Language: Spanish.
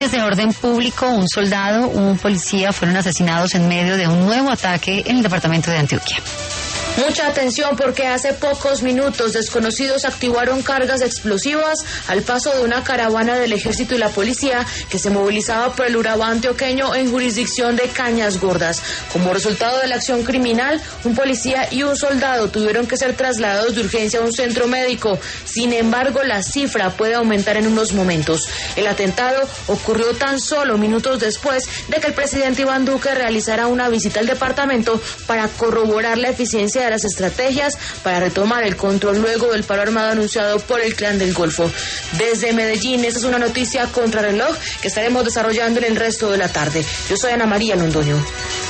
De orden público, un soldado, un policía fueron asesinados en medio de un nuevo ataque en el departamento de Antioquia. Mucha atención porque hace pocos minutos desconocidos activaron cargas explosivas al paso de una caravana del ejército y la policía que se movilizaba por el Urabá antioqueño en jurisdicción de Cañas Gordas. Como resultado de la acción criminal, un policía y un soldado tuvieron que ser trasladados de urgencia a un centro médico. Sin embargo, la cifra puede aumentar en unos momentos. El atentado ocurrió tan solo minutos después de que el presidente Iván Duque realizara una visita al departamento para corroborar la eficiencia de las estrategias para retomar el control luego del paro armado anunciado por el Clan del Golfo. Desde Medellín, esta es una noticia contrarreloj que estaremos desarrollando en el resto de la tarde. Yo soy Ana María Londoño.